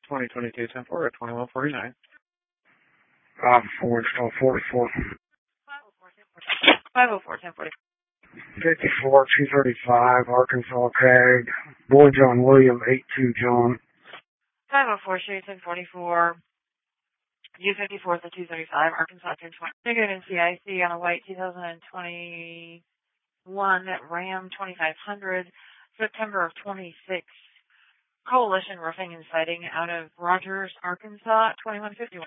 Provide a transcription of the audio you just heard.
2022 10-4 at 2149. 44. 504 1040. 54 235 Arkansas tag. Boy John William 82 John. 504 Street 1044. U54 at 235 Arkansas 1020. Ticket in CIC on a white 2021 Ram 2500. September of 26. Coalition Roofing and Siding out of Rogers, Arkansas 2151.